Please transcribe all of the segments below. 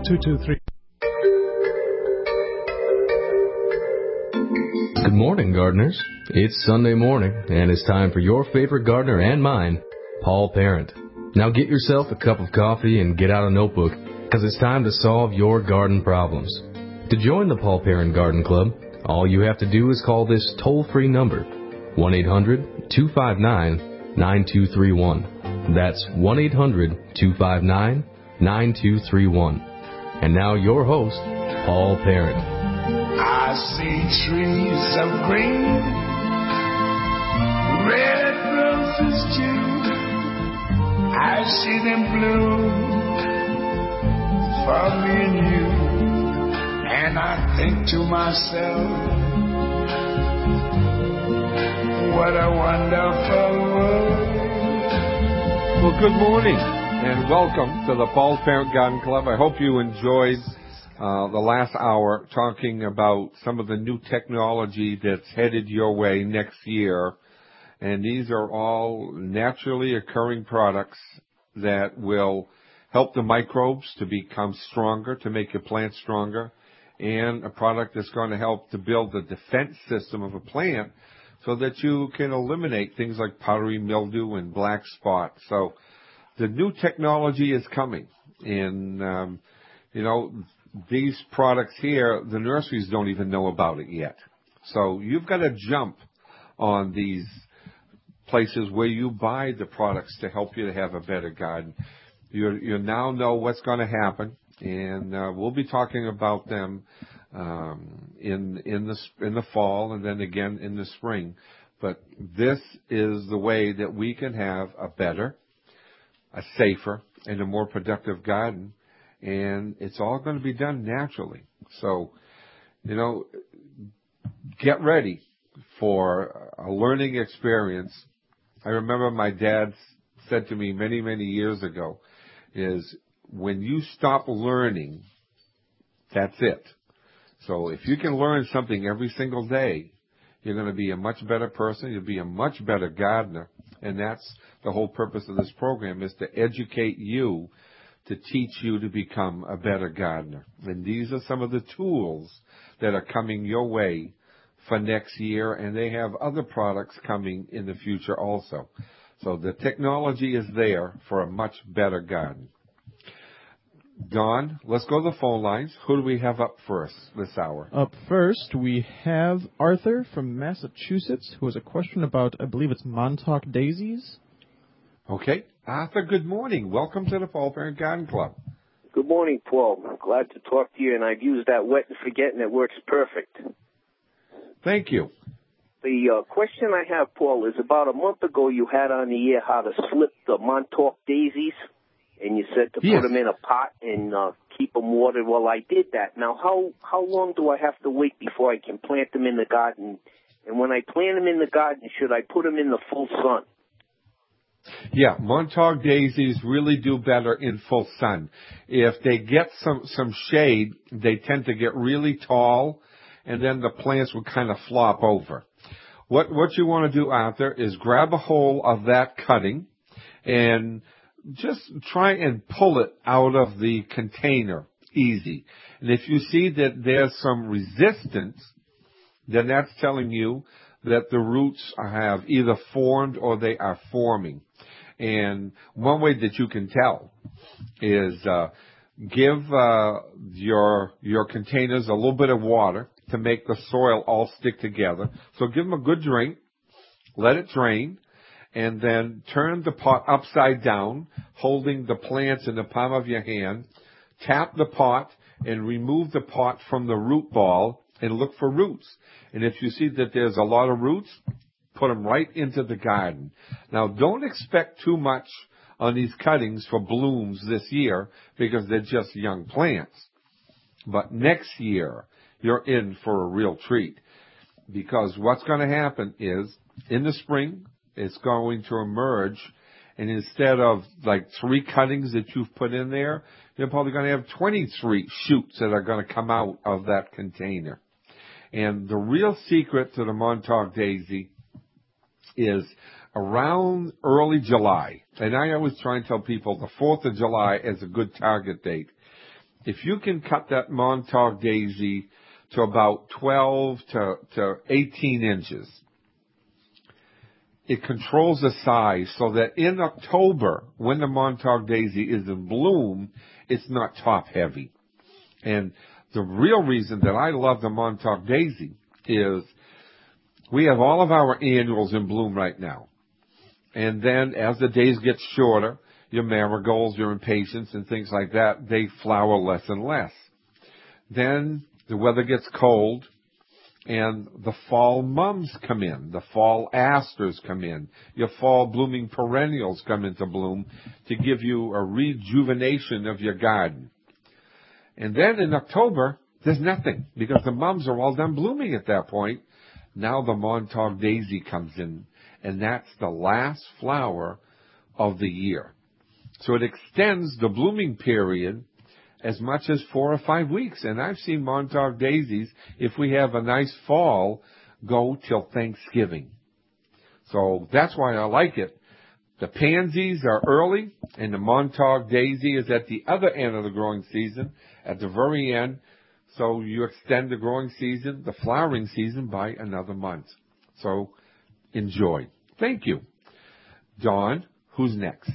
223. Good morning, gardeners. It's Sunday morning, and it's time for your favorite gardener and mine, Paul Parent. Now get yourself a cup of coffee and get out a notebook, because it's time to solve your garden problems. To join the Paul Parent Garden Club, all you have to do is call this toll-free number, 1-800-259-9231. That's 1-800-259-9231. And now your host, Paul Parent. I see trees of green, red roses too. I see them bloom for me and you. And I think to myself, what a wonderful world. Well, good morning and welcome to the Paul Parent Garden Club. I hope you enjoyed the last hour talking about some of the new technology that's headed your way next year. And these are all naturally occurring products that will help the microbes to become stronger, to make your plant stronger, and a product that's going to help to build the defense system of a plant so that you can eliminate things like powdery mildew and black spot. So the new technology is coming. And, these products here, the nurseries don't even know about it yet. So you've got to jump on these places where you buy the products to help you to have a better garden. You now know what's going to happen, and we'll be talking about them in the fall and then again in the spring. But this is the way that we can have a better, a safer, and a more productive garden. And it's all going to be done naturally. So, get ready for a learning experience. I remember my dad said to me many, many years ago, is when you stop learning, that's it. So if you can learn something every single day, you're going to be a much better person. You'll be a much better gardener. And that's the whole purpose of this program, is to educate you, to teach you to become a better gardener. And these are some of the tools that are coming your way for next year, and they have other products coming in the future also. So the technology is there for a much better garden. Don, let's go to the phone lines. Who do we have up first this hour? Up first, we have Arthur from Massachusetts, who has a question about, I believe it's Montauk daisies. Okay. Arthur, good morning. Welcome to the Paul Parent Garden Club. Good morning, Paul. I'm glad to talk to you, and I've used that wet and forget, and it works perfect. Thank you. The question I have, Paul, is about a month ago you had on the air how to slip the Montauk daisies, and you said to put them in a pot and keep them watered. Well, I did that. Now, how long do I have to wait before I can plant them in the garden? And when I plant them in the garden, should I put them in the full sun? Yeah, Montauk daisies really do better in full sun. If they get some shade, they tend to get really tall, and then the plants will kind of flop over. What you want to do, Arthur, is grab a hold of that cutting and just try and pull it out of the container easy. And if you see that there's some resistance, then that's telling you that the roots have either formed or they are forming. And one way that you can tell is give your containers a little bit of water to make the soil all stick together. So give them a good drink, let it drain, and then turn the pot upside down, holding the plants in the palm of your hand. Tap the pot and remove the pot from the root ball and look for roots. And if you see that there's a lot of roots, put them right into the garden. Now, don't expect too much on these cuttings for blooms this year because they're just young plants. But next year, you're in for a real treat, because what's going to happen is in the spring, it's going to emerge, and instead of like 3 cuttings that you've put in there, you're probably going to have 23 shoots that are going to come out of that container. And the real secret to the Montauk daisy is around early July. And I always try and tell people the 4th of July is a good target date. if you can cut that Montauk daisy to about 12 to 18 inches, it controls the size so that in October, when the Montauk daisy is in bloom, it's not top heavy. And the real reason that I love the Montauk daisy is we have all of our annuals in bloom right now. And then as the days get shorter, your marigolds, your impatiens, and things like that, they flower less and less. Then the weather gets cold, and the fall mums come in. The fall asters come in. Your fall blooming perennials come into bloom to give you a rejuvenation of your garden. And then in October, there's nothing because the mums are all done blooming at that point. Now the Montauk daisy comes in, and that's the last flower of the year. So it extends the blooming period as much as 4 or 5 weeks. And I've seen Montauk daisies, if we have a nice fall, go till Thanksgiving. So that's why I like it. The pansies are early, and the Montauk daisy is at the other end of the growing season, at the very end. So you extend the growing season, the flowering season, by another month. So enjoy. Thank you. Dawn, who's next?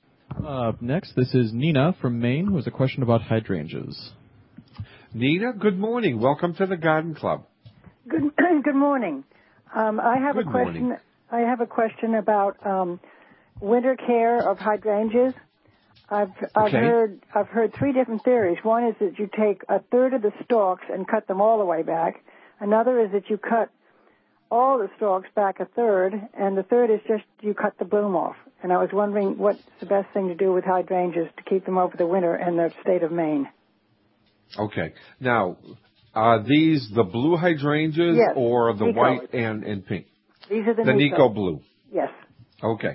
Next, this is Nina from Maine, who has a question about hydrangeas. Nina, good morning. Welcome to the Garden Club. Good morning. I have a question. Morning. I have a question about winter care of hydrangeas. I've heard 3 different theories. One is that you take a third of the stalks and cut them all the way back. Another is that you cut all the stalks back a third, and the third is just you cut the bloom off. And I was wondering what's the best thing to do with hydrangeas to keep them over the winter in the state of Maine. Okay. Now, are these the blue hydrangeas Yes, or the Nico. white and pink? These are the Nico blue. Yes. Okay.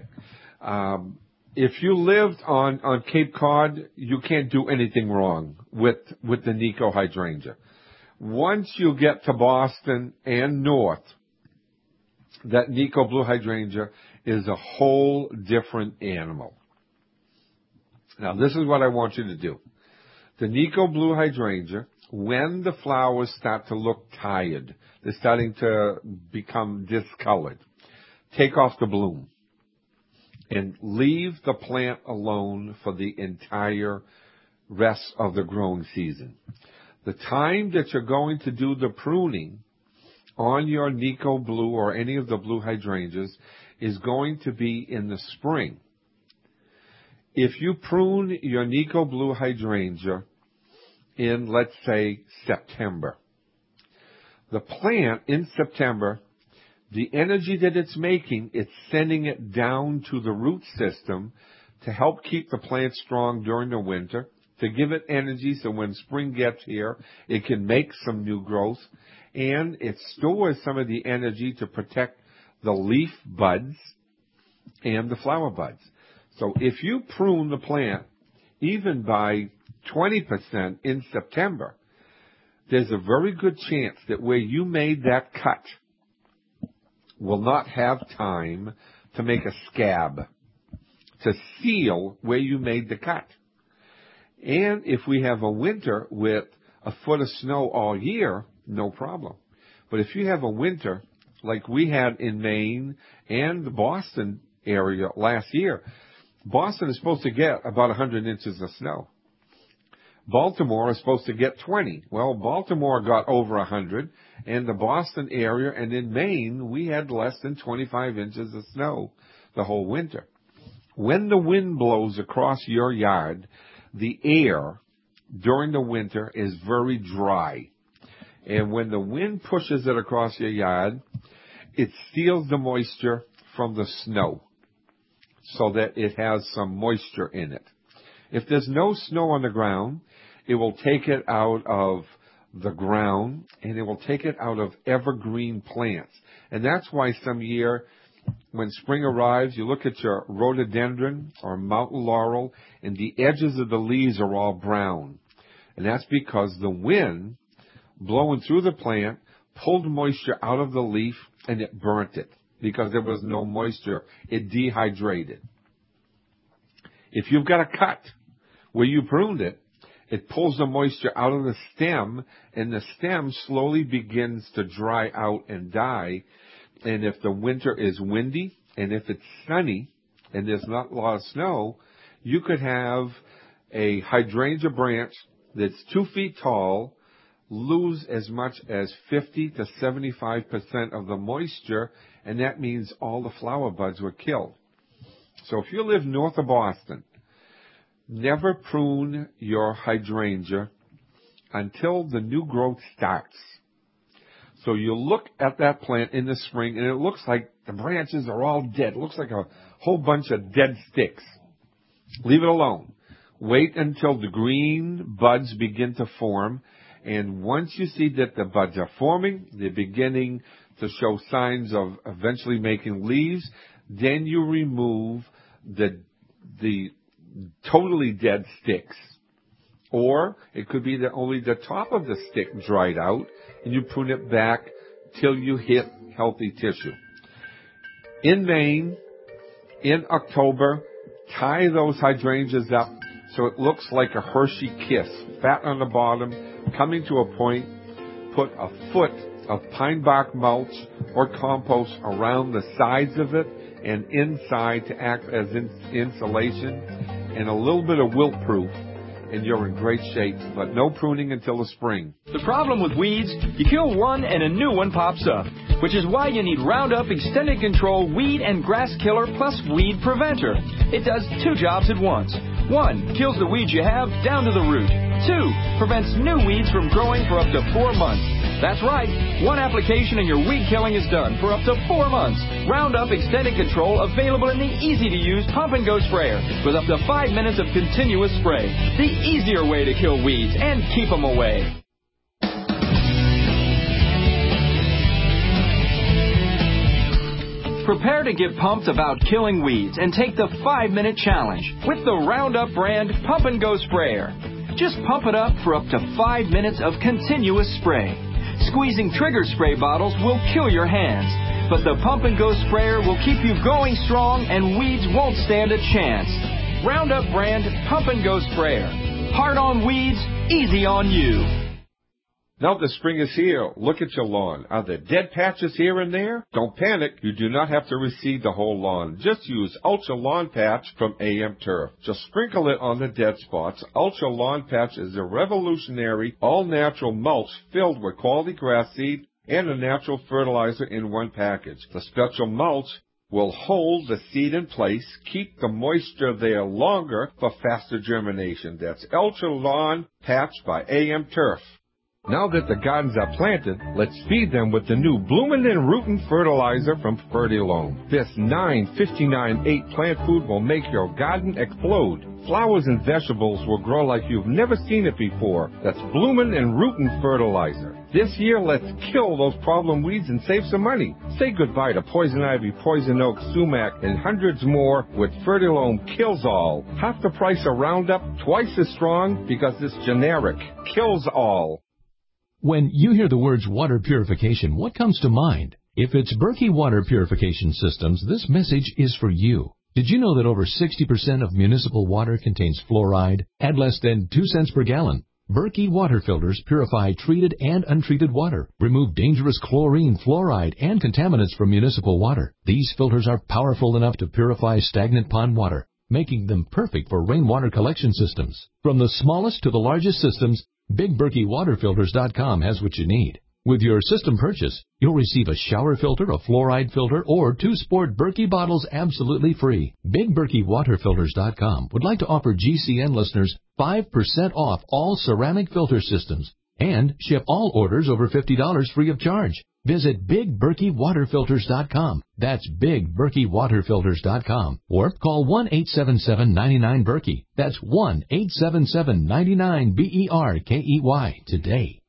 If you lived on Cape Cod, you can't do anything wrong with the Nico hydrangea. Once you get to Boston and north, that Nico blue hydrangea is a whole different animal. Now, this is what I want you to do. The Nico blue hydrangea, when the flowers start to look tired, they're starting to become discolored, take off the bloom and leave the plant alone for the entire rest of the growing season. The time that you're going to do the pruning on your Nico blue or any of the blue hydrangeas is going to be in the spring. If you prune your Nico blue hydrangea in, let's say, September, the plant in September, the energy that it's making, it's sending it down to the root system to help keep the plant strong during the winter, to give it energy so when spring gets here, it can make some new growth, and it stores some of the energy to protect the leaf buds and the flower buds. So if you prune the plant even by 20% in September, there's a very good chance that where you made that cut will not have time to make a scab to seal where you made the cut. And if we have a winter with a foot of snow all year, no problem. But if you have a winter like we had in Maine and the Boston area last year, Boston is supposed to get about 100 inches of snow. Baltimore is supposed to get 20. Well, Baltimore got over 100, and the Boston area and in Maine, we had less than 25 inches of snow the whole winter. When the wind blows across your yard, the air during the winter is very dry. And when the wind pushes it across your yard, it steals the moisture from the snow so that it has some moisture in it. If there's no snow on the ground, it will take it out of the ground, and it will take it out of evergreen plants. And that's why some year, when spring arrives, you look at your rhododendron or mountain laurel, and the edges of the leaves are all brown. And that's because the wind blowing through the plant pulled moisture out of the leaf, and it burnt it because there was no moisture. It dehydrated. If you've got a cut where you pruned it, it pulls the moisture out of the stem, and the stem slowly begins to dry out and die. And if the winter is windy, and if it's sunny, and there's not a lot of snow, you could have a hydrangea branch that's 2 feet tall lose as much as 50 to 75% of the moisture, and that means all the flower buds were killed. So if you live north of Boston, never prune your hydrangea until the new growth starts. So you look at that plant in the spring, and it looks like the branches are all dead. It looks like a whole bunch of dead sticks. Leave it alone. Wait until the green buds begin to form, and once you see that the buds are forming, they're beginning to show signs of eventually making leaves, then you remove the totally dead sticks. Or it could be that only the top of the stick dried out, and you prune it back till you hit healthy tissue. In Maine, in October, tie those hydrangeas up so it looks like a Hershey kiss, fat on the bottom, coming to a point. Put a foot of pine bark mulch or compost around the sides of it and inside to act as insulation, and a little bit of wilt proof, and you're in great shape, but no pruning until the spring. The problem with weeds, you kill one and a new one pops up, which is why you need Roundup Extended Control Weed and Grass Killer plus Weed Preventer. It does 2 jobs at once. 1, kills the weeds you have down to the root. 2, prevents new weeds from growing for up to 4 months. That's right, 1 application and your weed killing is done for up to 4 months. Roundup Extended Control available in the easy-to-use Pump and Go sprayer with up to 5 minutes of continuous spray. The easier way to kill weeds and keep them away. Prepare to get pumped about killing weeds and take the 5-minute challenge with the Roundup brand Pump and Go sprayer. Just pump it up for up to 5 minutes of continuous spray. Squeezing trigger spray bottles will kill your hands, but the Pump and Go sprayer will keep you going strong and weeds won't stand a chance. Roundup brand Pump and Go sprayer. Hard on weeds, easy on you. Now the spring is here. Look at your lawn. Are there dead patches here and there? Don't panic. You do not have to reseed the whole lawn. Just use Ultra Lawn Patch from AM Turf. Just sprinkle it on the dead spots. Ultra Lawn Patch is a revolutionary, all-natural mulch filled with quality grass seed and a natural fertilizer in one package. The special mulch will hold the seed in place, keep the moisture there longer for faster germination. That's Ultra Lawn Patch by AM Turf. Now that the gardens are planted, let's feed them with the new Bloomin' and Rootin' fertilizer from Fertilome. This 9-59-8 plant food will make your garden explode. Flowers and vegetables will grow like you've never seen it before. That's Bloomin' and Rootin' fertilizer. This year, let's kill those problem weeds and save some money. Say goodbye to poison ivy, poison oak, sumac, and hundreds more with Fertilome Kills All. Half the price of Roundup, twice as strong because it's generic. Kills all. When you hear the words water purification, what comes to mind? If it's Berkey Water Purification Systems, this message is for you. Did you know that over 60% of municipal water contains fluoride at less than 2 cents per gallon? Berkey water filters purify treated and untreated water, remove dangerous chlorine, fluoride, and contaminants from municipal water. These filters are powerful enough to purify stagnant pond water, making them perfect for rainwater collection systems. From the smallest to the largest systems, BigBerkeyWaterFilters.com has what you need. With your system purchase, you'll receive a shower filter, a fluoride filter, or 2 sport Berkey bottles absolutely free. BigBerkeyWaterFilters.com would like to offer GCN listeners 5% off all ceramic filter systems and ship all orders over $50 free of charge. Visit BigBerkeyWaterFilters.com. That's BigBerkeyWaterFilters.com. Or call 1-877-99-BERKEY. That's 1-877-99-BERKEY today.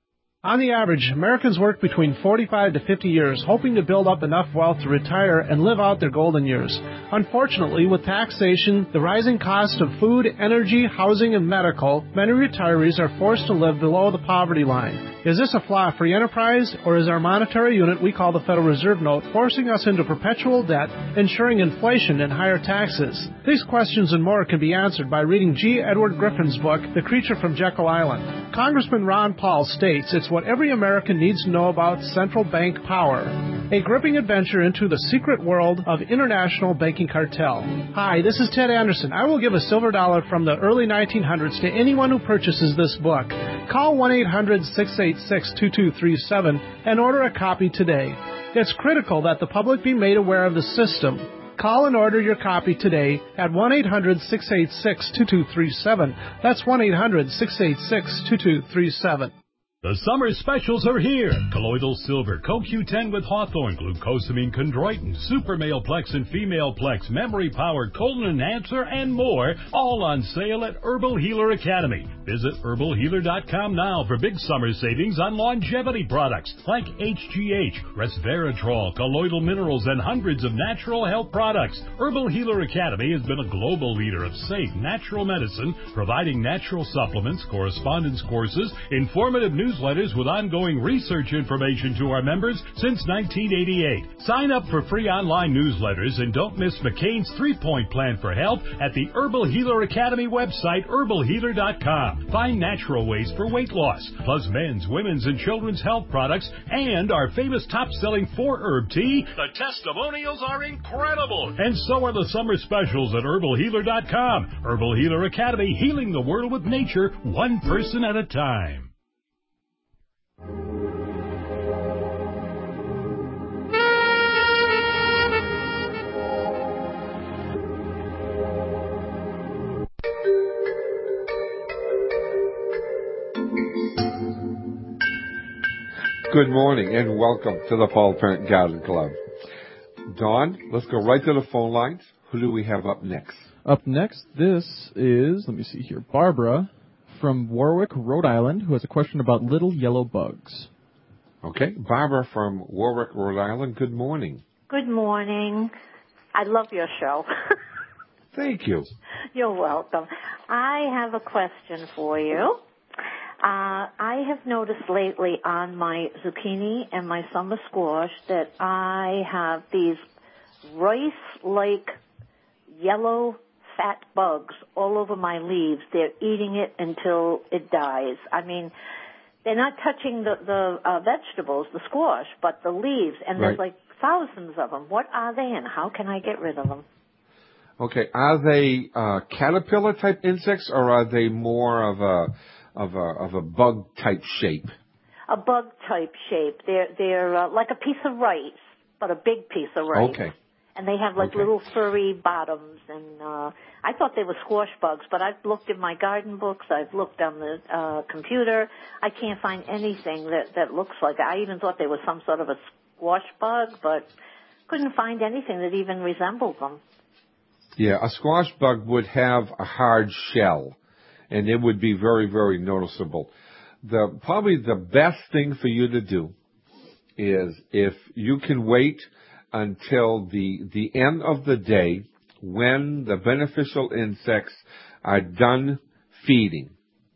On the average, Americans work between 45 to 50 years, hoping to build up enough wealth to retire and live out their golden years. Unfortunately, with taxation, the rising cost of food, energy, housing, and medical, many retirees are forced to live below the poverty line. Is this a flaw free enterprise, or is our monetary unit we call the Federal Reserve Note forcing us into perpetual debt, ensuring inflation and higher taxes? These questions and more can be answered by reading G. Edward Griffin's book, The Creature from Jekyll Island. Congressman Ron Paul states it's what every American needs to know about central bank power. A gripping adventure into the secret world of international banking cartel. Hi, this is Ted Anderson. I will give a silver dollar from the early 1900s to anyone who purchases this book. Call 1-800-686-2237 and order a copy today. It's critical that the public be made aware of the system. Call and order your copy today at 1-800-686-2237. That's 1-800-686-2237. The summer specials are here. Colloidal Silver, CoQ10 with Hawthorne, Glucosamine Chondroitin, Super Male Plex and Female Plex, Memory Power, Colon Enhancer, and more, all on sale at Herbal Healer Academy. Visit herbalhealer.com now for big summer savings on longevity products like HGH, Resveratrol, colloidal minerals, and hundreds of natural health products. Herbal Healer Academy has been a global leader of safe, natural medicine, providing natural supplements, correspondence courses, informative newsletters with ongoing research information to our members since 1988. Sign up for free online newsletters and don't miss McCain's 3-point plan for health at the Herbal Healer Academy website, herbalhealer.com. Find natural ways for weight loss, plus men's, women's, and children's health products, and our famous top-selling 4-herb tea. The testimonials are incredible, and so are the summer specials at herbalhealer.com. Herbal Healer Academy, healing the world with nature, one person at a time. Good morning and welcome to the Paul Parent Garden Club. Dawn, let's go right to the phone lines. Who do we have up next? Up next, this is, let me see here, Barbara from Warwick, Rhode Island, who has a question about little yellow bugs. Okay, Barbara from Warwick, Rhode Island, good morning. Good morning. I love your show. Thank you. You're welcome. I have a question for you. I have noticed lately on my zucchini and my summer squash that I have these rice-like yellow fat bugs all over my leaves. They're eating it until it dies. I mean, they're not touching the vegetables, the squash, but the leaves, and there's like thousands of them. What are they, and how can I get rid of them? Okay, are they caterpillar-type insects, or are they more of a bug-type shape? A bug-type shape. They're like a piece of rice, but a big piece of rice. Okay. And they have like little furry bottoms, and I thought they were squash bugs, but I've looked in my garden books, I've looked on the computer, I can't find anything that looks like it. I even thought they were some sort of a squash bug, but couldn't find anything that even resembled them. Yeah, a squash bug would have a hard shell, and it would be very, very noticeable. Probably the best thing for you to do is, if you can wait until the end of the day when the beneficial insects are done feeding,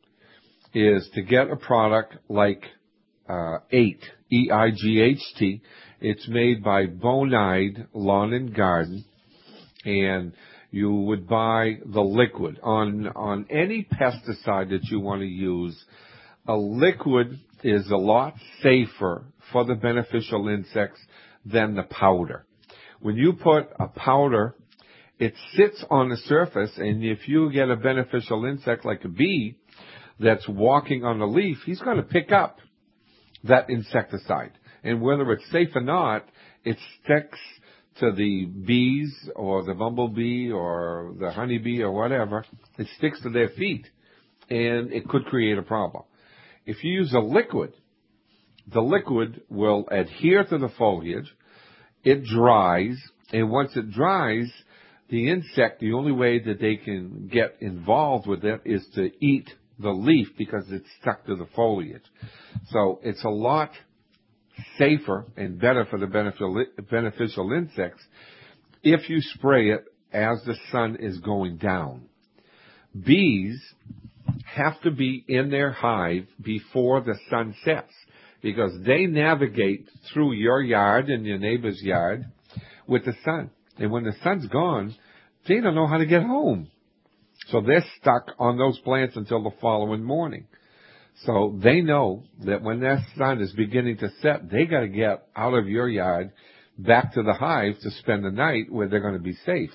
is to get a product like EIGHT, E-I-G-H-T. It's made by Bonide Lawn and Garden, and you would buy the liquid. On any pesticide that you want to use, a liquid is a lot safer for the beneficial insects than the powder. When you put a powder, it sits on the surface, and if you get a beneficial insect like a bee that's walking on the leaf, he's going to pick up that insecticide. And whether it's safe or not, it sticks to the bees or the bumblebee or the honeybee or whatever. It sticks to their feet, and it could create a problem. If you use a liquid, the liquid will adhere to the foliage. It dries, and once it dries, the insect, the only way that they can get involved with it is to eat the leaf because it's stuck to the foliage. So it's a lot safer and better for the beneficial insects if you spray it as the sun is going down. Bees have to be in their hive before the sun sets because they navigate through your yard and your neighbor's yard with the sun. And when the sun's gone, they don't know how to get home. So they're stuck on those plants until the following morning. So they know that when that sun is beginning to set, they got to get out of your yard back to the hive to spend the night where they're going to be safe.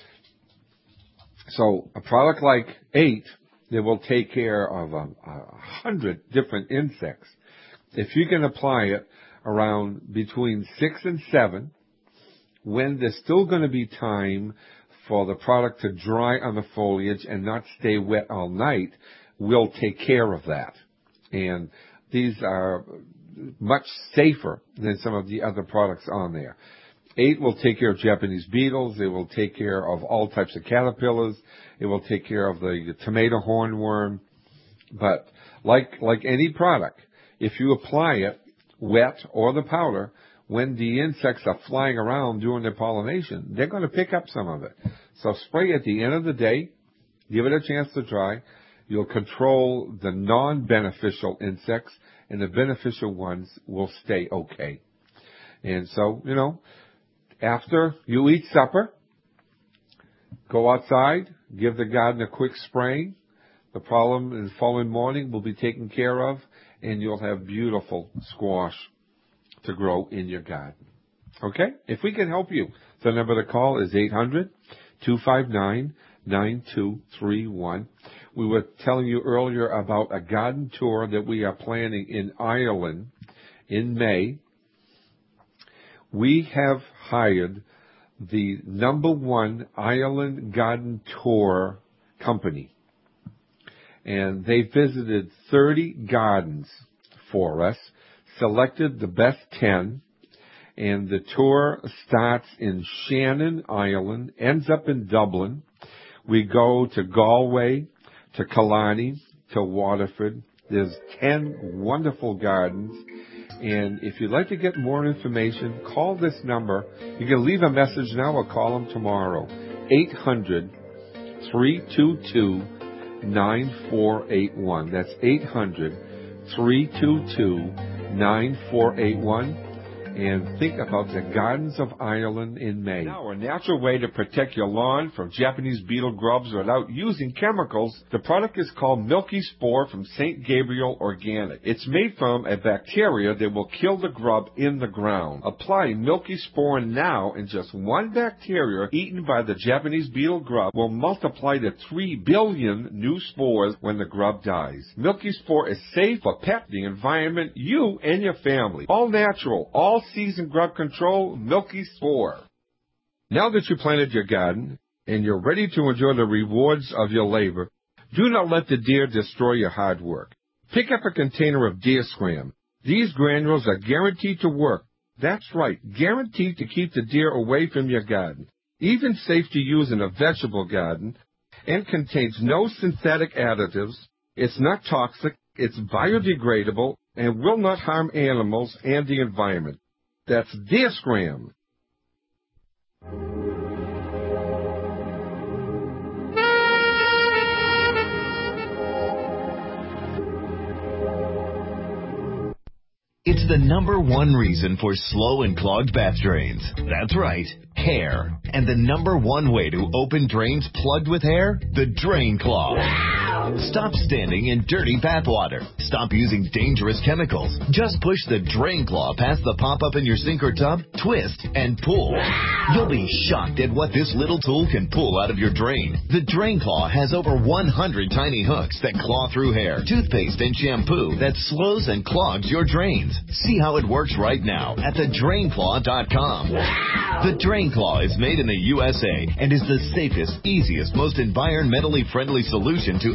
So a product like 8 that will take care of 100 different insects. If you can apply it around between 6 and 7, when there's still going to be time for the product to dry on the foliage and not stay wet all night, we'll take care of that. And these are much safer than some of the other products on there. 8 will take care of Japanese beetles. It will take care of all types of caterpillars. It will take care of the tomato hornworm. But like any product, if you apply it wet or the powder, when the insects are flying around doing their pollination, they're going to pick up some of it. So spray at the end of the day, give it a chance to dry. You'll control the non-beneficial insects, and the beneficial ones will stay okay. And so, after you eat supper, go outside, give the garden a quick spraying. The problem in the following morning will be taken care of, and you'll have beautiful squash to grow in your garden. Okay? If we can help you, the number to call is 800-259-9231. We were telling you earlier about a garden tour that we are planning in Ireland in May. We have hired the #1 Ireland garden tour company. And they visited 30 gardens for us, selected the best 10, and the tour starts in Shannon, Ireland, ends up in Dublin. We go to Galway, to Killarney, to Waterford. There's 10 wonderful gardens. And if you'd like to get more information, call this number. You can leave a message now or call them tomorrow. 800-322-9481. That's 800-322-9481. And think about the Gardens of Ireland in May. Now, a natural way to protect your lawn from Japanese beetle grubs without using chemicals. The product is called Milky Spore from St. Gabriel Organic. It's made from a bacteria that will kill the grub in the ground. Apply Milky Spore now, and just one bacteria eaten by the Japanese beetle grub will multiply to 3 billion new spores when the grub dies. Milky Spore is safe for pet, the environment, you, and your family. All natural, all season grub control, Milky Spore. Now that you planted your garden and you're ready to enjoy the rewards of your labor, do not let the deer destroy your hard work. Pick up a container of Deer Scram. These granules are guaranteed to work. That's right, guaranteed to keep the deer away from your garden. Even safe to use in a vegetable garden, and contains no synthetic additives. It's not toxic, it's biodegradable, and will not harm animals and the environment. That's Deer Scram. It's the #1 reason for slow and clogged bath drains. That's right, hair. And the #1 way to open drains plugged with hair? The Drain Claw. Stop standing in dirty bath water. Stop using dangerous chemicals. Just push the Drain Claw past the pop-up in your sink or tub, twist, and pull. You'll be shocked at what this little tool can pull out of your drain. The Drain Claw has over 100 tiny hooks that claw through hair, toothpaste, and shampoo that slows and clogs your drains. See how it works right now at thedrainclaw.com. The Drain Claw is made in the USA and is the safest, easiest, most environmentally friendly solution to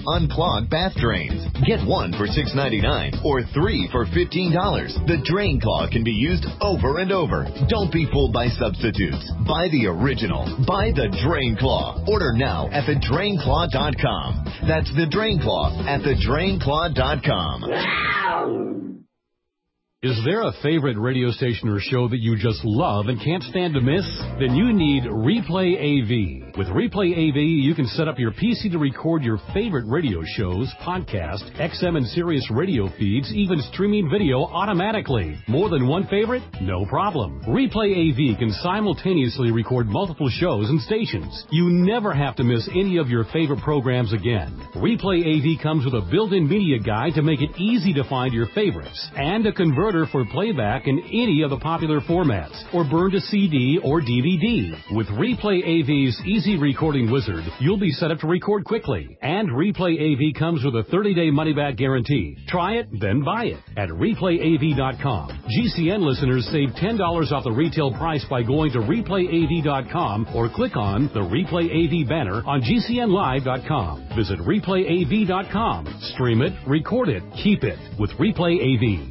unclog bath drains. Get one for $6.99 or 3 for $15. The Drain Claw can be used over and over. Don't be fooled by substitutes. Buy the original. Buy the Drain Claw. Order now at thedrainclaw.com. That's the Drain Claw at thedrainclaw.com. Is there a favorite radio station or show that you just love and can't stand to miss? Then you need Replay AV. With Replay AV, you can set up your PC to record your favorite radio shows, podcasts, XM and Sirius radio feeds, even streaming video automatically. More than one favorite? No problem. Replay AV can simultaneously record multiple shows and stations. You never have to miss any of your favorite programs again. Replay AV comes with a built-in media guide to make it easy to find your favorites and a converter for playback in any of the popular formats, or burn to CD or DVD. With Replay AV's Easy Recording Wizard, you'll be set up to record quickly. And Replay AV comes with a 30-day money-back guarantee. Try it, then buy it at ReplayAV.com. GCN listeners save $10 off the retail price by going to ReplayAV.com or click on the Replay AV banner on GCNLive.com. Visit ReplayAV.com. Stream it, record it, keep it with Replay AV.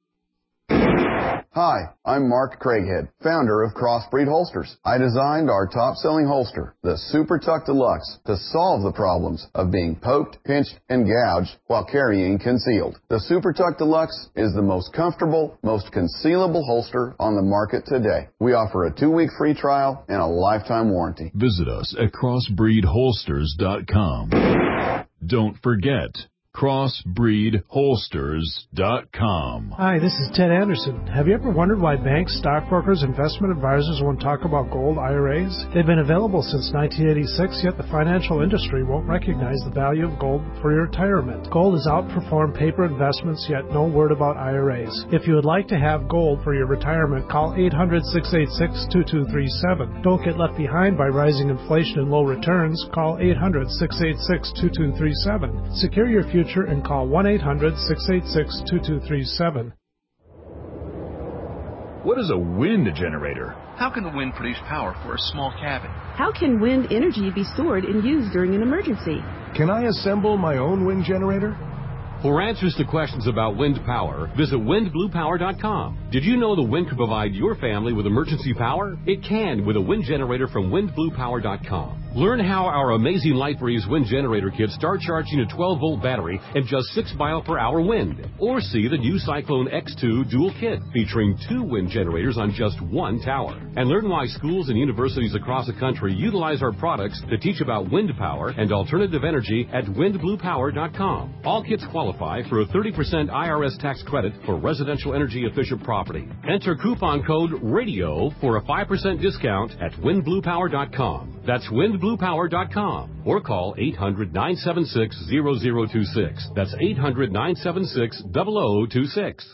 Hi, I'm Mark Craighead, founder of Crossbreed Holsters. I designed our top-selling holster, the Super Tuck Deluxe, to solve the problems of being poked, pinched, and gouged while carrying concealed. The Super Tuck Deluxe is the most comfortable, most concealable holster on the market today. We offer a 2-week free trial and a lifetime warranty. Visit us at crossbreedholsters.com. Don't forget, crossbreedholsters.com. Hi, this is Ted Anderson. Have you ever wondered why banks, stockbrokers, investment advisors won't talk about gold IRAs? They've been available since 1986, yet the financial industry won't recognize the value of gold for your retirement. Gold has outperformed paper investments, yet no word about IRAs. If you would like to have gold for your retirement, call 800-686-2237. Don't get left behind by rising inflation and low returns. Call 800-686-2237. Secure your future and call 1-800-686-2237. What is a wind generator? How can the wind produce power for a small cabin? How can wind energy be stored and used during an emergency? Can I assemble my own wind generator? For answers to questions about wind power, visit windbluepower.com. Did you know the wind could provide your family with emergency power? It can with a wind generator from windbluepower.com. Learn how our amazing LightBreeze wind generator kits start charging a 12-volt battery and just 6 mile per hour wind. Or see the new Cyclone X2 dual kit featuring 2 wind generators on just 1 tower. And learn why schools and universities across the country utilize our products to teach about wind power and alternative energy at windbluepower.com. All kits qualify for a 30% IRS tax credit for residential energy efficient property. Enter coupon code RADIO for a 5% discount at windbluepower.com. That's windbluepower.com or call 800-976-0026. That's 800-976-0026.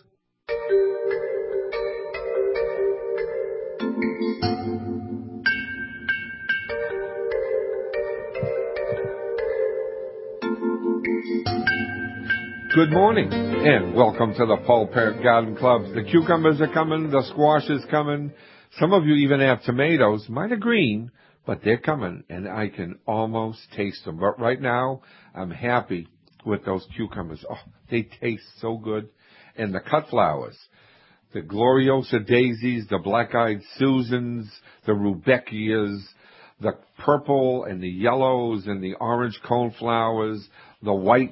Good morning, and welcome to the Paul Parrott Garden Club. The cucumbers are coming, the squash is coming. Some of you even have tomatoes, mine are green, but they're coming, and I can almost taste them. But right now, I'm happy with those cucumbers. Oh, they taste so good. And the cut flowers, the Gloriosa daisies, the black-eyed Susans, the Rudbeckias, the purple and the yellows and the orange coneflowers, the white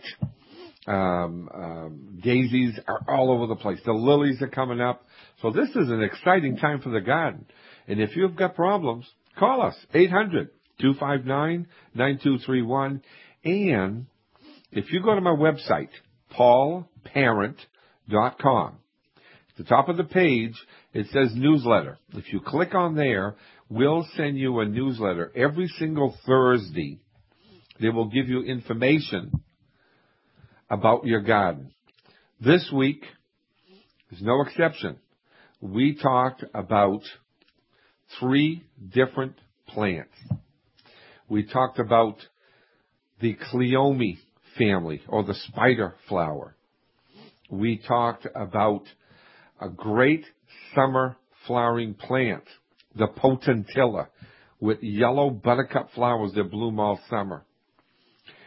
daisies are all over the place. The lilies are coming up. So this is an exciting time for the garden. And if you've got problems, call us, 800-259-9231. And if you go to my website, paulparent.com, at the top of the page, it says newsletter. If you click on there, we'll send you a newsletter every single Thursday. They will give you information about your garden. This week is no exception. We talked about 3 different plants. We talked about the Cleome family, or the spider flower. We talked about a great summer flowering plant, the Potentilla, with yellow buttercup flowers that bloom all summer.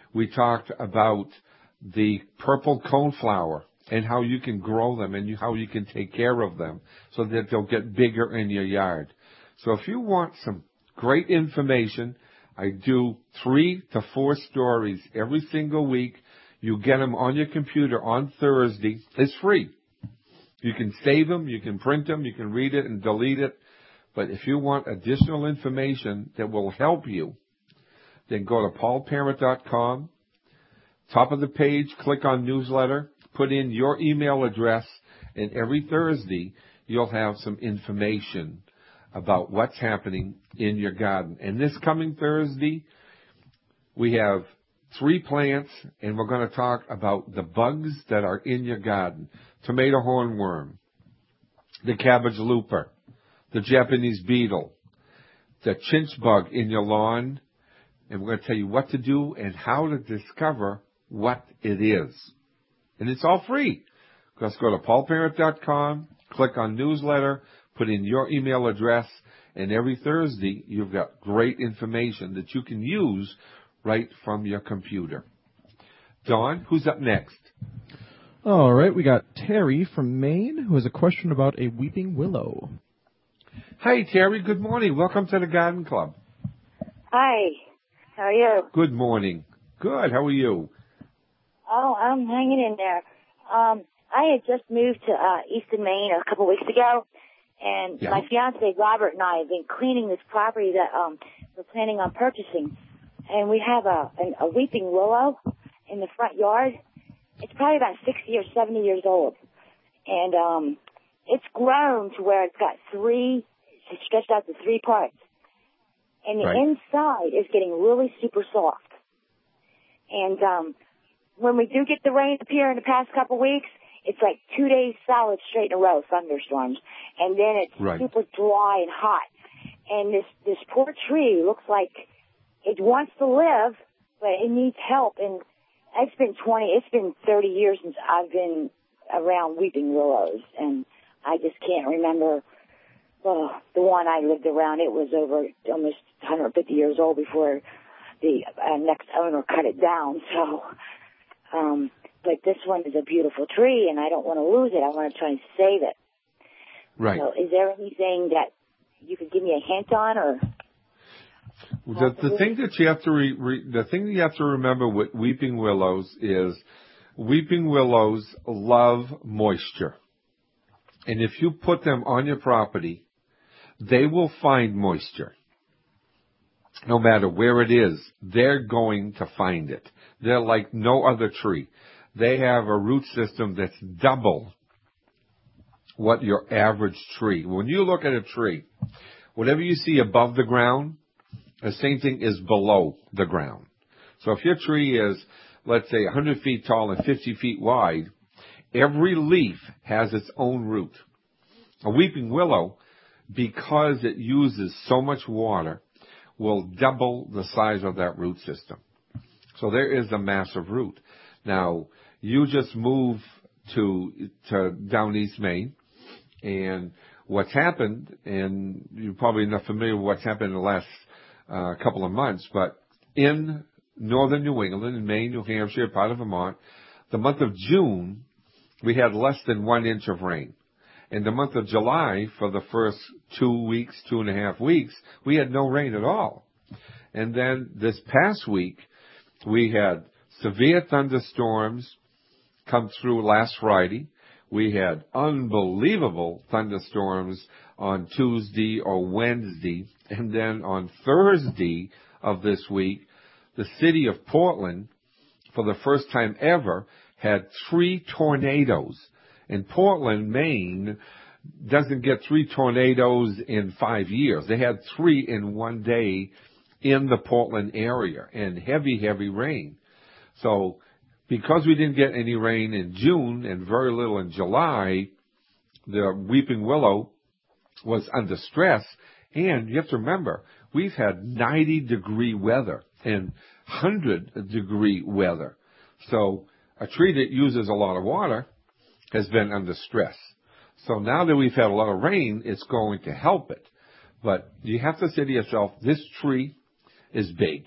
We talked about the purple coneflower and how you can grow them and how you can take care of them so that they'll get bigger in your yard. So if you want some great information, I do 3 to 4 stories every single week. You get them on your computer on Thursday. It's free. You can save them, you can print them, you can read it and delete it. But if you want additional information that will help you, then go to paulparent.com. Top of the page, click on newsletter, put in your email address, and every Thursday you'll have some information about what's happening in your garden. And this coming Thursday, we have 3 plants, and we're going to talk about the bugs that are in your garden. Tomato hornworm, the cabbage looper, the Japanese beetle, the chinch bug in your lawn, and we're going to tell you what to do and how to discover what it is. And it's all free. Just go to paulparent.com, click on newsletter, put in your email address, and every Thursday you've got great information that you can use right from your computer. Don, who's up next? All right, we got Terry from Maine who has a question about a weeping willow. Hi, Terry. Good morning. Welcome to the Garden Club. Hi. How are you? Good morning. Good. How are you? Oh, I'm hanging in there. I had just moved to Easton, Maine a couple weeks ago, and my fiance Robert and I have been cleaning this property that we're planning on purchasing, and we have a weeping willow in the front yard. It's probably about 60 or 70 years old, and it's grown to where it's got it's stretched out to 3 parts, and the inside is getting really super soft. And when we do get the rain up here in the past couple of weeks, it's like 2 days solid straight in a row, thunderstorms. And then it's super dry and hot. And this poor tree looks like it wants to live, but it needs help. And it's been 30 years since I've been around weeping willows. And I just can't remember the one I lived around. It was over almost 150 years old before the next owner cut it down. So, but this one is a beautiful tree, and I don't want to lose it. I want to try and save it. Right. So, is there anything that you could give me a hint on, or? The thing that you have to the thing that you have to remember with weeping willows is weeping willows love moisture, and if you put them on your property, they will find moisture. No matter where it is, they're going to find it. They're like no other tree. They have a root system that's double what your average tree. When you look at a tree, whatever you see above the ground, the same thing is below the ground. So if your tree is, let's say, 100 feet tall and 50 feet wide, every leaf has its own root. A weeping willow, because it uses so much water, will double the size of that root system. So there is a massive root. Now, you just moved to down East Maine, and what's happened, and you're probably not familiar with what's happened in the last couple of months, but in northern New England, in Maine, New Hampshire, part of Vermont, the month of June, we had less than 1 inch of rain. In the month of July, for the first 2.5 weeks, we had no rain at all. And then this past week, we had severe thunderstorms come through last Friday. We had unbelievable thunderstorms on Tuesday or Wednesday. And then on Thursday of this week, the city of Portland, for the first time ever, had 3 tornadoes. And Portland, Maine, doesn't get 3 tornadoes in 5 years. They had 3 in one day in the Portland area, and heavy, heavy rain. So because we didn't get any rain in June and very little in July, the weeping willow was under stress. And you have to remember, we've had 90-degree weather and 100-degree weather. So a tree that uses a lot of water has been under stress. So now that we've had a lot of rain, it's going to help it. But you have to say to yourself, this tree is big.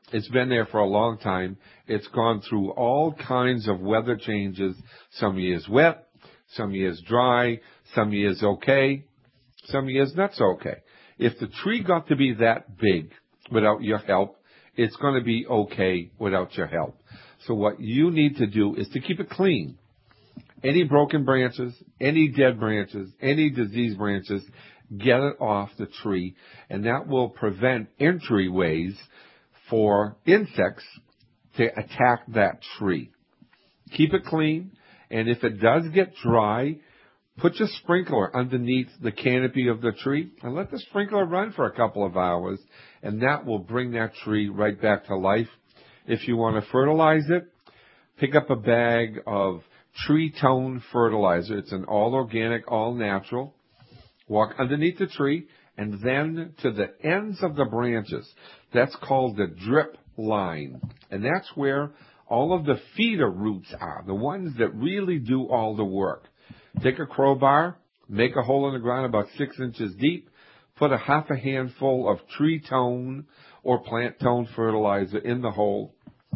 It's been there for a long time. It's gone through all kinds of weather changes. Some years wet, some years dry, some years okay, some years not so okay. If the tree got to be that big without your help, it's going to be okay without your help. So what you need to do is to keep it clean. Any broken branches, any dead branches, any diseased branches, get it off the tree, and that will prevent entryways for insects to attack that tree. Keep it clean, and if it does get dry, put your sprinkler underneath the canopy of the tree and let the sprinkler run for a couple of hours, and that will bring that tree right back to life. If you want to fertilize it, pick up a bag of Tree Tone fertilizer. It's an all-organic, all-natural. Walk underneath the tree and then to the ends of the branches. That's called the drip line. And that's where all of the feeder roots are, the ones that really do all the work. Take a crowbar, make a hole in the ground about 6 inches deep, put a half a handful of Tree Tone or Plant Tone fertilizer in the hole,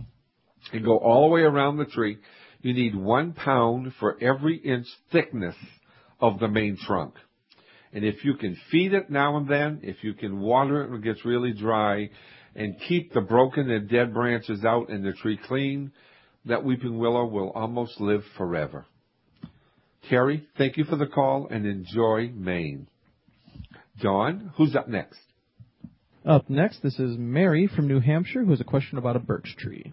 and go all the way around the tree. You need 1 pound for every inch thickness of the main trunk. And if you can feed it now and then, if you can water it when it gets really dry, and keep the broken and dead branches out and the tree clean, that weeping willow will almost live forever. Terry, thank you for the call, and enjoy Maine. Dawn, who's up next? Up next, this is Mary from New Hampshire, who has a question about a birch tree.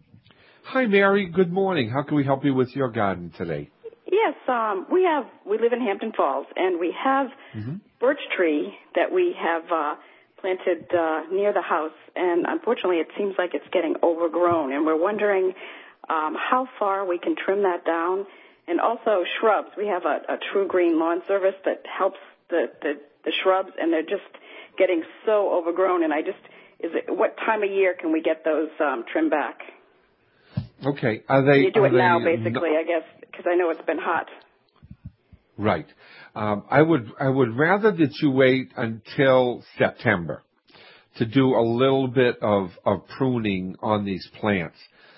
Hi, Mary. Good morning. How can we help you with your garden today? Yes, we live in Hampton Falls, and we have birch tree that we have planted near the house, and unfortunately it seems like it's getting overgrown, and we're wondering how far we can trim that down. And also shrubs. We have a True Green lawn service that helps the shrubs, and they're just getting so overgrown, and what time of year can we get those trimmed back? Okay. Are they? You do it now, basically, I guess, because I know it's been hot. Right. I would rather that you wait until September to do a little bit of pruning on these plants.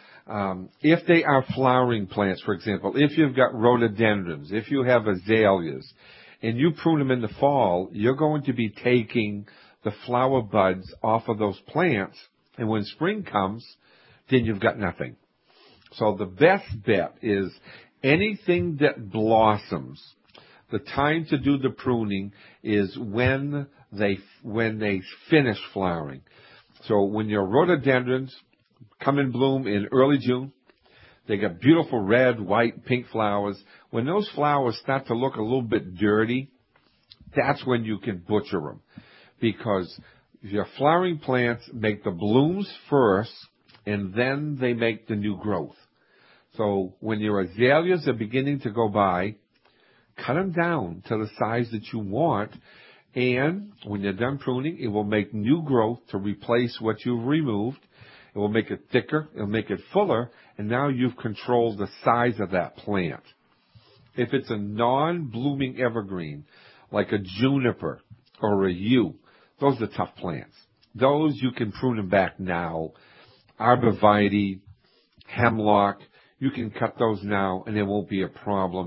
If they are flowering plants, for example, if you've got rhododendrons, if you have azaleas, and you prune them in the fall, you're going to be taking the flower buds off of those plants, and when spring comes, then you've got nothing. So the best bet is anything that blossoms. The time to do the pruning is when they finish flowering. So when your rhododendrons come in bloom in early June, they got beautiful red, white, pink flowers. When those flowers start to look a little bit dirty, that's when you can butcher them. Because your flowering plants make the blooms first, and then they make the new growth. So when your azaleas are beginning to go by, cut them down to the size that you want, and when you're done pruning, it will make new growth to replace what you've removed. It will make it thicker, it'll make it fuller, and now you've controlled the size of that plant. If it's a non-blooming evergreen, like a juniper or a yew, those are tough plants. Those you can prune them back now. Arborvitae, hemlock, you can cut those now and it won't be a problem.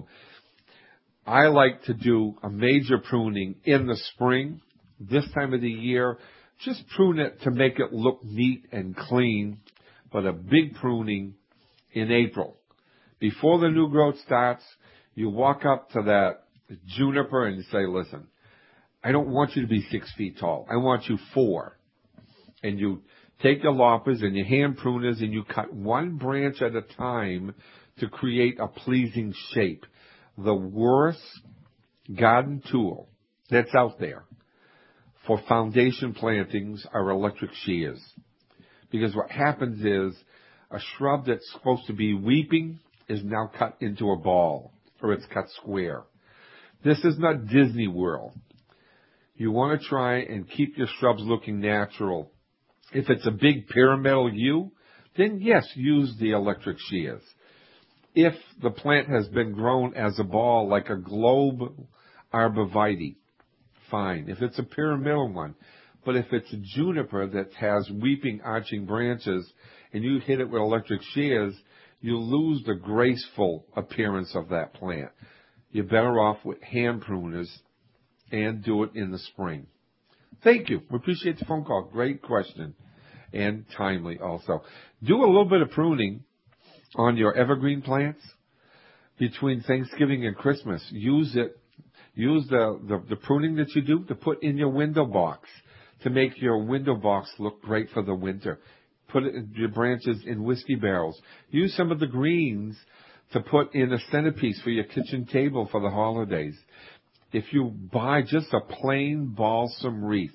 I like to do a major pruning in the spring. This time of the year, just prune it to make it look neat and clean, but a big pruning in April. Before the new growth starts, you walk up to that juniper and you say, listen, I don't want you to be 6 feet tall. I want you 4. And you take your loppers and your hand pruners and you cut one branch at a time to create a pleasing shape. The worst garden tool that's out there for foundation plantings are electric shears. Because what happens is a shrub that's supposed to be weeping is now cut into a ball, or it's cut square. This is not Disney World. You want to try and keep your shrubs looking natural. If it's a big pyramidal yew, then yes, use the electric shears. If the plant has been grown as a ball like a globe arborvitae, fine. If it's a pyramidal one, But if it's a juniper that has weeping, arching branches, and you hit it with electric shears, you lose the graceful appearance of that plant. You're better off with hand pruners and do it in the spring. Thank you. We appreciate the phone call. Great question. And timely also. Do a little bit of pruning on your evergreen plants between Thanksgiving and Christmas. Use it. Use the pruning that you do to put in your window box to make your window box look great for the winter. Put your branches in whiskey barrels. Use some of the greens to put in a centerpiece for your kitchen table for the holidays. If you buy just a plain balsam wreath,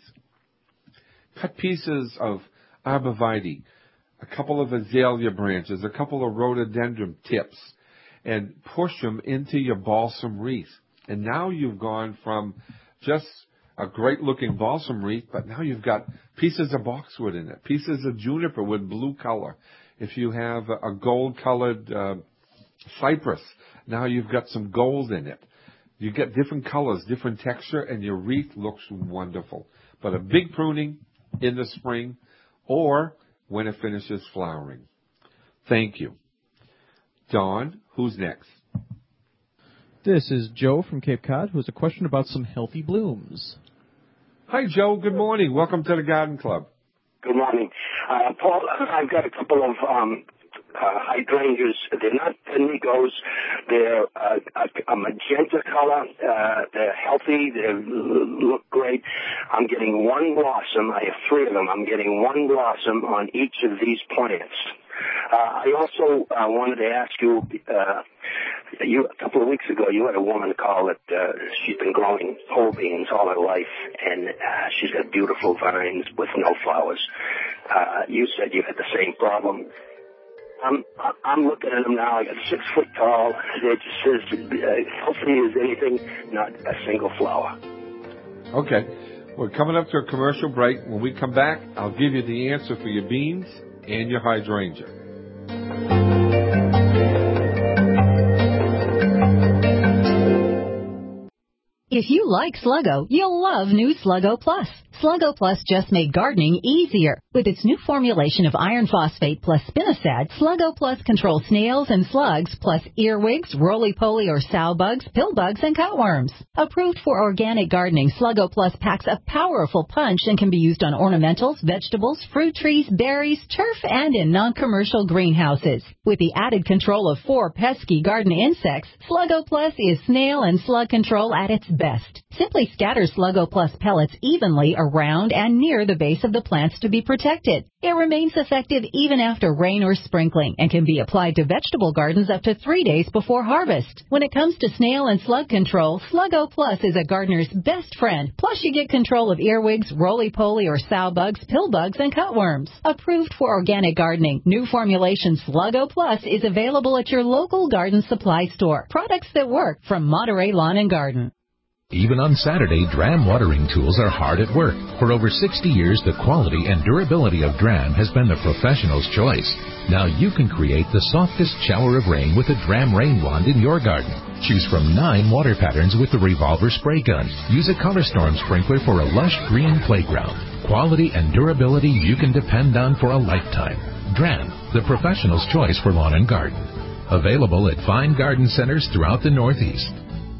cut pieces of arborvitae, a couple of azalea branches, a couple of rhododendron tips, and push them into your balsam wreath. And now you've gone from just a great-looking balsam wreath, but now you've got pieces of boxwood in it, pieces of juniper with blue color. If you have a gold-colored cypress, now you've got some gold in it. You get different colors, different texture, and your wreath looks wonderful. But a big pruning in the spring or when it finishes flowering. Thank you. Dawn, who's next? This is Joe from Cape Cod, who has a question about some healthy blooms. Hi, Joe. Good morning. Welcome to the Garden Club. Good morning. Paul, I've got a couple of hydrangeas. They're not indigos. They're a magenta color. They're healthy. They look great. I'm getting one blossom. I have three of them. I'm getting one blossom on each of these plants. I also wanted to ask you, a couple of weeks ago, you had a woman call that she's been growing pole beans all her life, and she's got beautiful vines with no flowers. You said you had the same problem. I'm looking at them now. I got 6 foot tall. They're just as healthy as anything, not a single flower. Okay. We're coming up to a commercial break. When we come back, I'll give you the answer for your beans and your hydrangea. If you like Sluggo, you'll love new Sluggo Plus. Sluggo Plus just made gardening easier. With its new formulation of iron phosphate plus spinosad, Sluggo Plus controls snails and slugs, plus earwigs, roly-poly or sow bugs, pill bugs, and cutworms. Approved for organic gardening, Sluggo Plus packs a powerful punch and can be used on ornamentals, vegetables, fruit trees, berries, turf, and in non-commercial greenhouses. With the added control of 4 pesky garden insects, Sluggo Plus is snail and slug control at its best. Simply scatter Sluggo Plus pellets evenly around and near the base of the plants to be protected. It remains effective even after rain or sprinkling and can be applied to vegetable gardens up to 3 days before harvest. When it comes to snail and slug control, Sluggo Plus is a gardener's best friend. Plus you get control of earwigs, roly-poly or sow bugs, pill bugs, and cutworms. Approved for organic gardening, new formulation Sluggo Plus is available at your local garden supply store. Products that work from Monterey Lawn and Garden. Even on Saturday, Dram watering tools are hard at work. For over 60 years, the quality and durability of Dram has been the professional's choice. Now you can create the softest shower of rain with a Dram rain wand in your garden. Choose from 9 water patterns with the revolver spray gun. Use a Color Storm sprinkler for a lush green playground. Quality and durability you can depend on for a lifetime. Dram, the professional's choice for lawn and garden. Available at fine garden centers throughout the Northeast.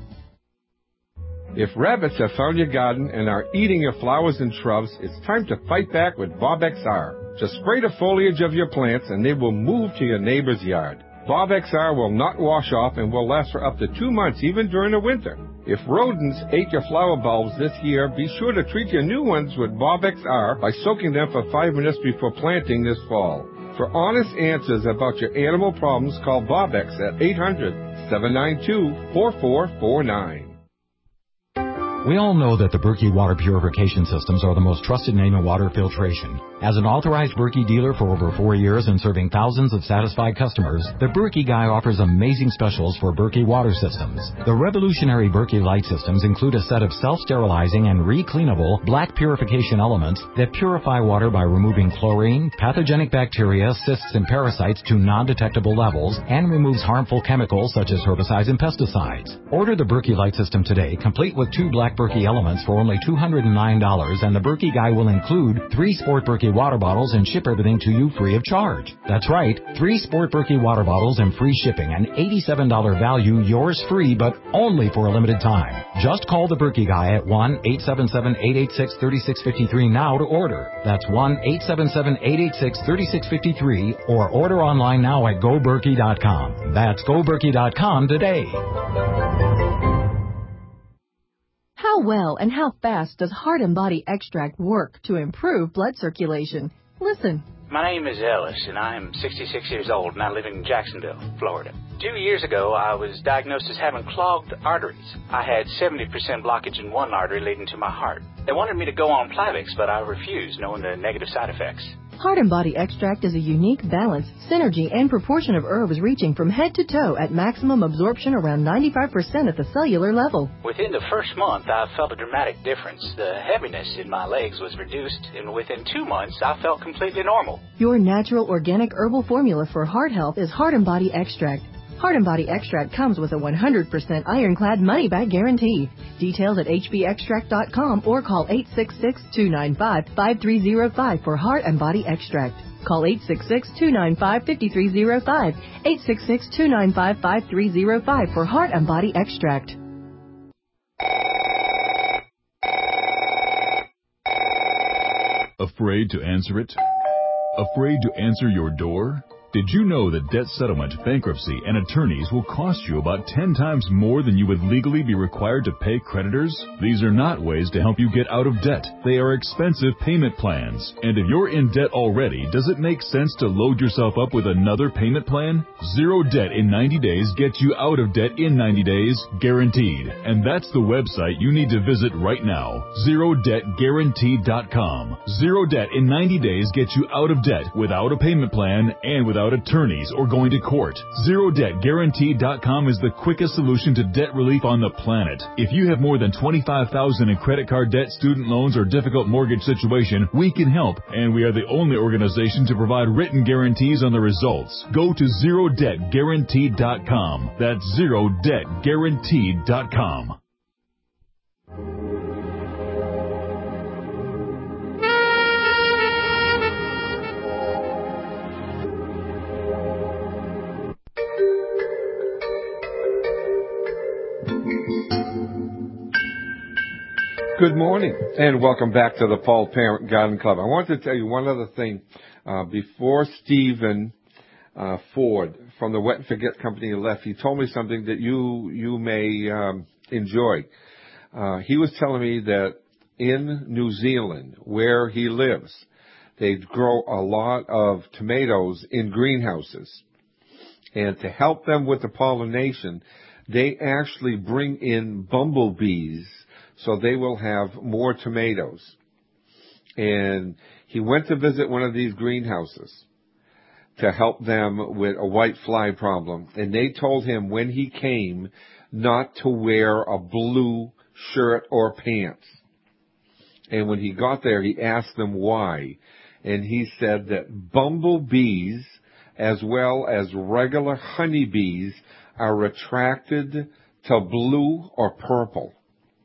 If rabbits have found your garden and are eating your flowers and shrubs, it's time to fight back with Bob XR. Just spray the foliage of your plants and they will move to your neighbor's yard. Bob XR will not wash off and will last for up to 2 months, even during the winter. If rodents ate your flower bulbs this year, be sure to treat your new ones with Bob XR by soaking them for 5 minutes before planting this fall. For honest answers about your animal problems, call Bob X at 800-792-4449. We all know that the Berkey water purification systems are the most trusted name in water filtration. As an authorized Berkey dealer for over 4 years and serving thousands of satisfied customers, the Berkey Guy offers amazing specials for Berkey water systems. The revolutionary Berkey light systems include a set of self-sterilizing and re-cleanable black purification elements that purify water by removing chlorine, pathogenic bacteria, cysts, and parasites to non-detectable levels, and removes harmful chemicals such as herbicides and pesticides. Order the Berkey light system today, complete with 2 black pack Berkey Elements for only $209, and the Berkey Guy will include 3 Sport Berkey water bottles and ship everything to you free of charge. That's right, 3 Sport Berkey water bottles and free shipping, an $87 value, yours free, but only for a limited time. Just call the Berkey Guy at 1-877-886-3653 now to order. That's 1-877-886-3653, or order online now at GoBerkey.com. That's GoBerkey.com today. How well and how fast does Heart and Body Extract work to improve blood circulation? Listen. My name is Ellis, and I am 66 years old, and I live in Jacksonville, Florida. 2 years ago, I was diagnosed as having clogged arteries. I had 70% blockage in one artery leading to my heart. They wanted me to go on Plavix, but I refused, knowing the negative side effects. Heart and Body Extract is a unique balance, synergy, and proportion of herbs reaching from head to toe at maximum absorption around 95% at the cellular level. Within the first month, I felt a dramatic difference. The heaviness in my legs was reduced, and within 2 months, I felt completely normal. Your natural organic herbal formula for heart health is Heart and Body Extract. Heart and Body Extract comes with a 100% ironclad money-back guarantee. Details at hbextract.com or call 866-295-5305 for Heart and Body Extract. Call 866-295-5305, 866-295-5305 for Heart and Body Extract. Afraid to answer it? Afraid to answer your door? Did you know that debt settlement, bankruptcy, and attorneys will cost you about 10 times more than you would legally be required to pay creditors? These are not ways to help you get out of debt. They are expensive payment plans. And if you're in debt already, does it make sense to load yourself up with another payment plan? Zero debt in 90 days gets you out of debt in 90 days, guaranteed. And that's the website you need to visit right now, ZeroDebtGuaranteed.com. Zero debt in 90 days gets you out of debt without a payment plan and without attorneys or going to court. ZeroDebtGuaranteed.com is the quickest solution to debt relief on the planet. If you have more than $25,000 in credit card debt, student loans, or difficult mortgage situation, we can help, and we are the only organization to provide written guarantees on the results. Go to ZeroDebtGuaranteed.com. That's ZeroDebtGuaranteed.com. Good morning, and welcome back to the Paul Parent Garden Club. I want to tell you one other thing. Before Stephen Ford from the Wet and Forget Company left, he told me something that you may enjoy. He was telling me that in New Zealand, where he lives, they grow a lot of tomatoes in greenhouses. And to help them with the pollination, they actually bring in bumblebees so they will have more tomatoes. And he went to visit one of these greenhouses to help them with a white fly problem. And they told him when he came not to wear a blue shirt or pants. And when he got there, he asked them why. And he said that bumblebees, as well as regular honeybees, are attracted to blue or purple.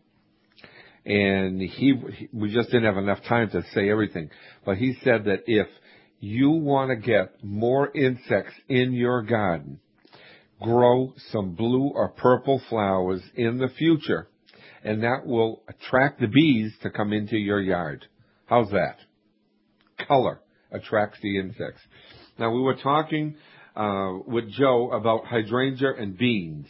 And we just didn't have enough time to say everything. But he said that if you want to get more insects in your garden, grow some blue or purple flowers in the future, and that will attract the bees to come into your yard. How's that? Color attracts the insects. Now, we were talking with Joe about hydrangea and beans.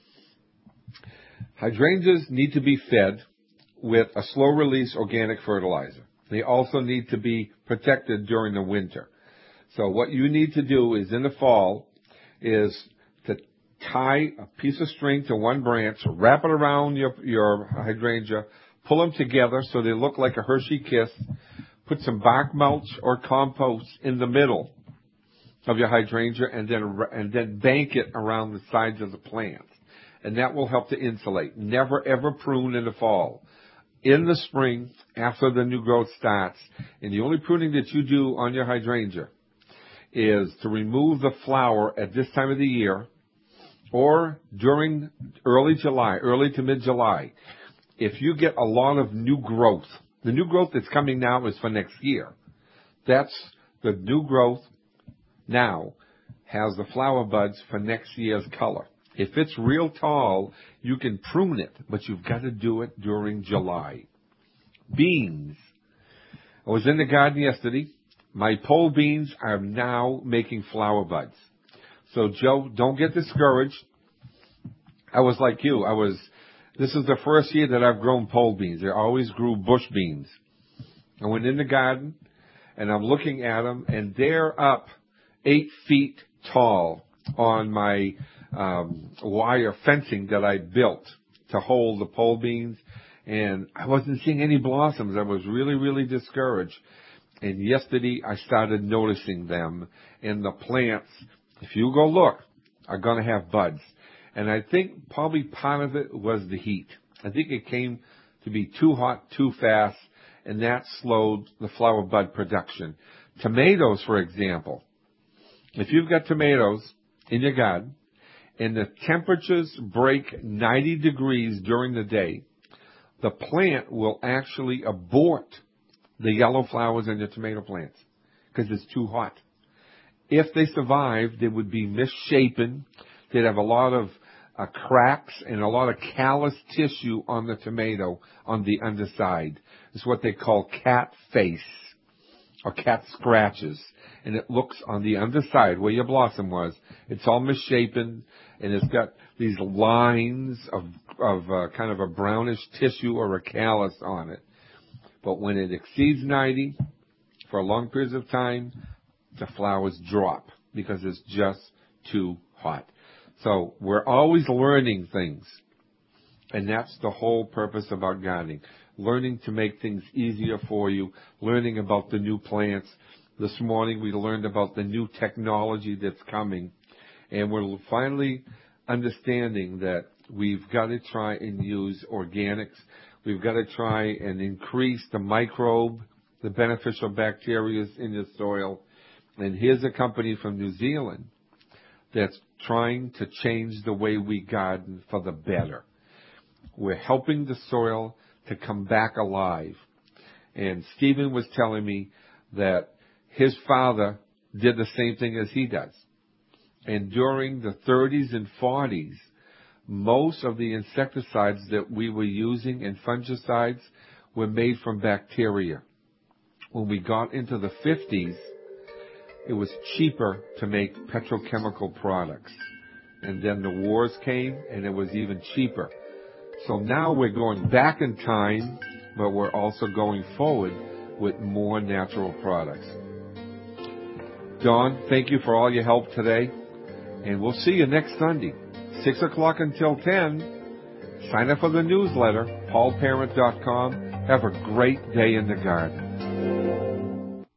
Hydrangeas need to be fed with a slow-release organic fertilizer. They also need to be protected during the winter. So what you need to do is in the fall is to tie a piece of string to one branch, wrap it around your hydrangea, pull them together so they look like a Hershey Kiss, put some bark mulch or compost in the middle of your hydrangea, and then bank it around the sides of the plant. And that will help to insulate. Never ever prune in the fall. In the spring, after the new growth starts, and the only pruning that you do on your hydrangea is to remove the flower at this time of the year or during early to mid-July. if you get a lot of new growth, the new growth that's coming now is for next year. That's the new growth now has the flower buds for next year's color. If it's real tall, you can prune it, but you've got to do it during July. Beans. I was in the garden yesterday. My pole beans are now making flower buds. So, Joe, don't get discouraged. I was like you. This is the first year that I've grown pole beans. I always grew bush beans. I went in the garden, and I'm looking at them, and they're up 8 feet tall on my wire fencing that I built to hold the pole beans. And I wasn't seeing any blossoms. I was really, really discouraged. And yesterday I started noticing them. And the plants, if you go look, are going to have buds. And I think probably part of it was the heat. I think it came to be too hot, too fast, and that slowed the flower bud production. Tomatoes, for example. If you've got tomatoes in your garden and the temperatures break 90 degrees during the day, the plant will actually abort the yellow flowers in your tomato plants because it's too hot. If they survived, they would be misshapen. They'd have a lot of cracks and a lot of callus tissue on the tomato on the underside. It's what they call cat face or cat scratches. And it looks on the underside where your blossom was. It's all misshapen, and it's got these lines of kind of a brownish tissue or a callus on it. But when it exceeds 90 for long periods of time, the flowers drop because it's just too hot. So we're always learning things. And that's the whole purpose about gardening. Learning to make things easier for you, learning about the new plants. This morning we learned about the new technology that's coming. And we're finally understanding that we've got to try and use organics. We've got to try and increase the microbe, the beneficial bacteria in the soil. And here's a company from New Zealand that's trying to change the way we garden for the better. We're helping the soil to come back alive. And Stephen was telling me that his father did the same thing as he does. And during the 30s and 40s, most of the insecticides that we were using and fungicides were made from bacteria. When we got into the 50s, it was cheaper to make petrochemical products. And then the wars came, and it was even cheaper. So now we're going back in time, but we're also going forward with more natural products. Dawn, thank you for all your help today. And we'll see you next Sunday, 6 o'clock until 10. Sign up for the newsletter, paulparent.com. Have a great day in the garden.